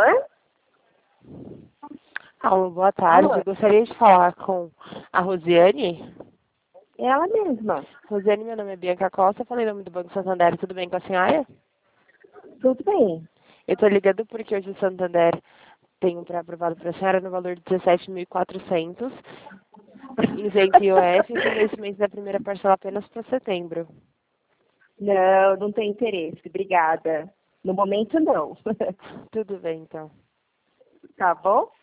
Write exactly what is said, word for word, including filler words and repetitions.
Oi? Alô, boa tarde. Alô? Eu gostaria de falar com a Rosiane. É ela mesma. Rosiane, meu nome é Bianca Costa, falei em nome do Banco Santander. Tudo bem com a senhora? Tudo bem. Eu estou ligando porque hoje o Santander tem um pré-aprovado para a senhora no valor de dezessete mil e quatrocentos isento I O F com vencimento da primeira parcela apenas para setembro. Não, não tem interesse. Obrigada. No momento, não. Tudo bem, então. Tá bom?